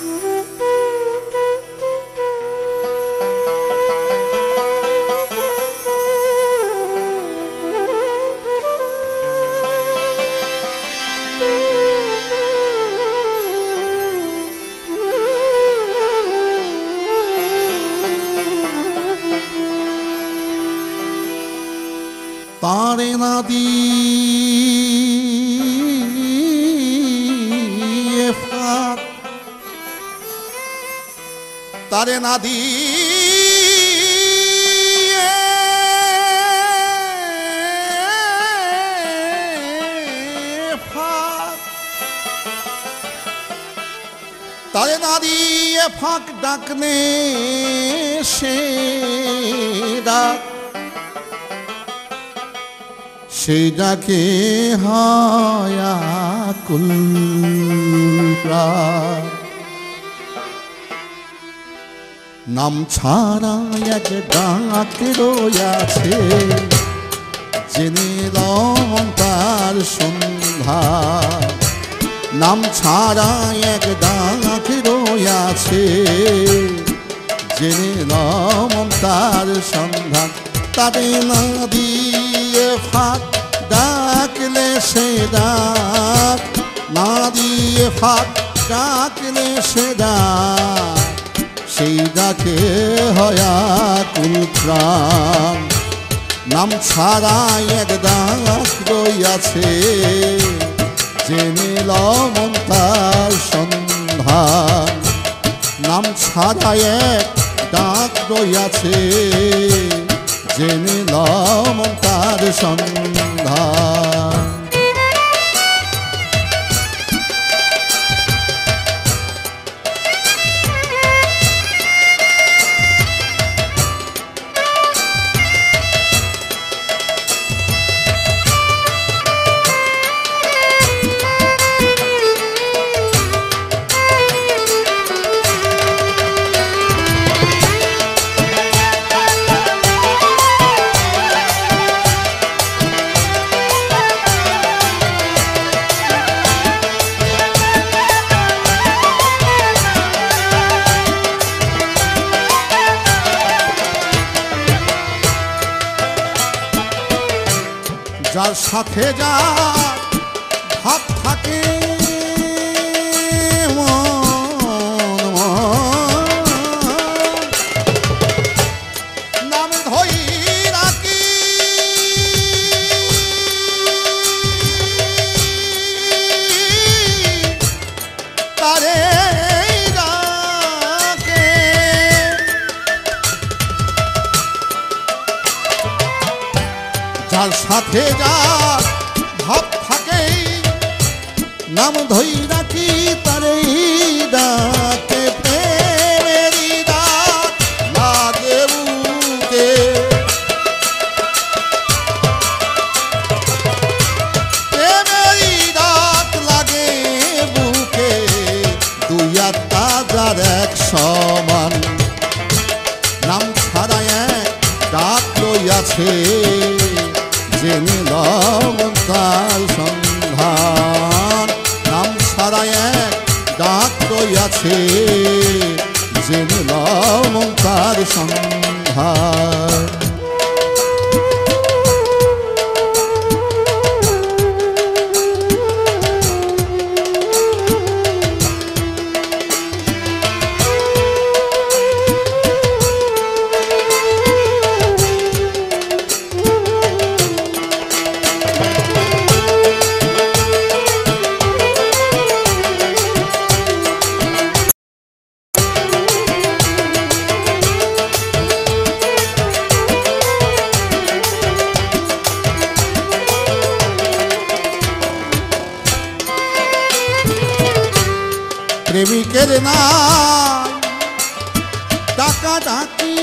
তারে না দিয়ে ফাঁক, তারে না দিয়ে ফাঁক, তারে না দিয়ে ফাঁক ডাকনে সে ডাক, সেই ডাকে হয় আকুল প্রাণ। নাম ছাড়া এক ডাক রয়াছে, জেনে লম তার সন্ধান। নাম ছাড়া এক ডাক রয়াছে, জেনে লম তার সন্ধান। তারে না দিয়ে ফাঁক ডাকলে সে ডাক, না দিয়ে ফাঁক ডাকলে সে ডাক, সেই ডাকে হয় আকুল প্রাণ। নাম ছাড়া এক ডাক রইয়াছে, জেনে লম তার সন্ধান। নাম ছাড়া এক ডাক রইয়াছে, জেনে লম তার সন্ধান। যার সাথে যার ভাব থাকে নাম ধই রাখি, তারে ডাকে। যার সাথে যার ভাব থাকে নাম ধই রাখি, তারে ডাকে। প্রেমেরই ডাক লাগে বুকে, প্রেমেরই ডাক লাগে বুকে। দুই আত্মা যার এক সমান, নাম ছাড়া এক ডাক রইয়াছে, জেনে লম তার সন্ধান। নাম ছাড়া এক ডাক রইয়াছে, জেনে লম তার সন্ধান। প্রেমিকের নাই ডাকা ডাকি,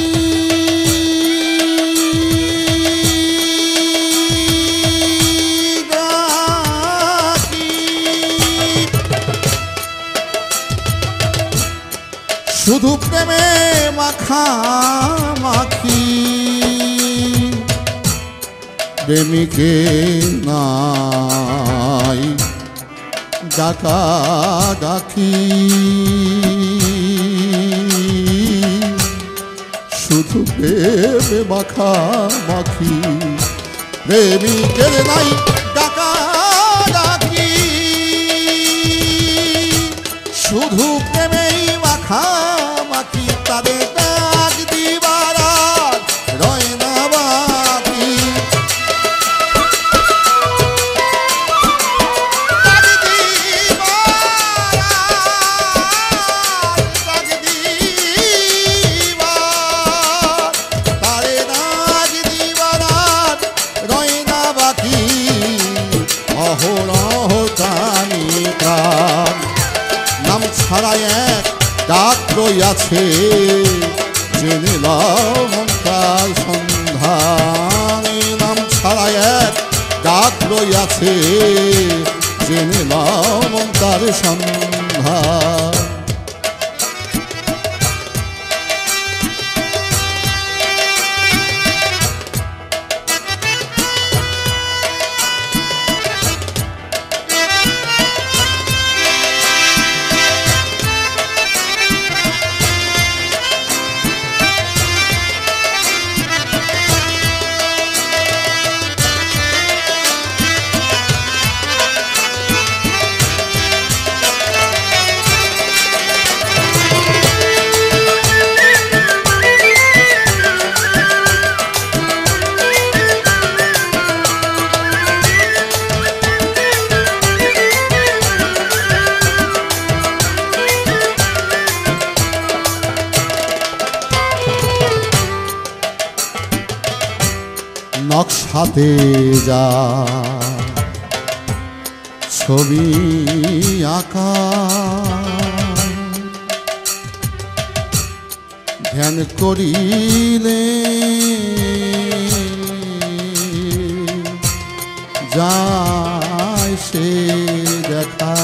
শুধু প্রেমে মাখা মাখি। প্রেমিকের নাই ডাকা ডাকি শুধু প্রেমে মাখামাখি প্রেমিকের নাই ডাকা ডাকি শুধু প্রেমেই মাখামাখি তাদের ডাক দিবার আর রয় না বাকি নাম ছাড়া এক ডাক রইয়াছে জেনে লও মন তার সন্ধান নাম ছাড়া এক ডাক রইয়াছে জেনে লও মন তার সন্ধান নকশাতে যা ছবি আঁকা ধ্যান করিলে যায় সে দেখা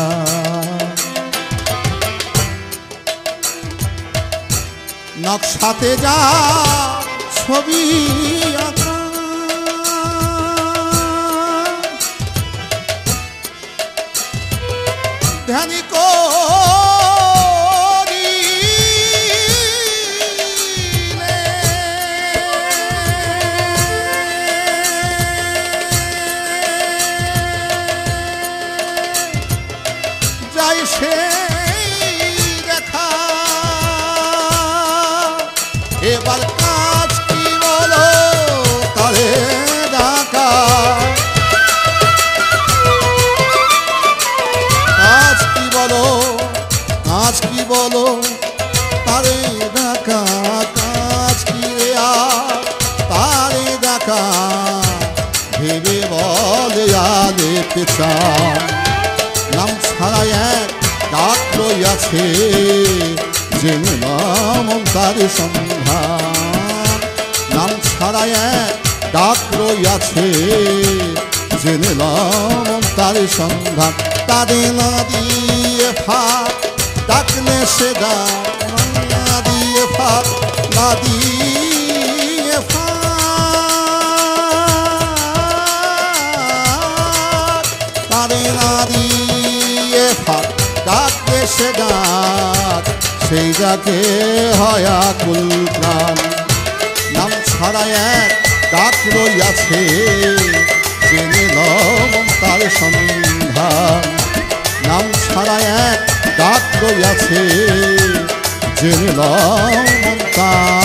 নকশাতে যা ছবি আঁকা ধ্যান করিলে যাই সে দেখা এবার কাজ কি বলো তারে ডাকা কাজ কি বলো তারে ডাকা কাজ কি রে তারে ডাকা ভেবে বলে আলে পেছা নাম ছাড়া এক ডাক রইয়াছে জেনে নাম তার সন্ধান নাম ছাড়া এক ডাক রইয়াছে জেনে নাম তার সন্ধান তারে না দিয়ে ফাঁক ডাকলে সে ডাক না দিয়ে ফাঁক না দিয়ে ফাঁক তারে না দিয়ে ফাঁক ডাকলে সে ডাক সেই ডাকে হয় আকুল প্রাণ নাম ছাড়া এক ডাক রইয়াছে জেনে লও তার সন্ধান নাম ছাড়া এক ডাক রইয়াছে জেনে লও তার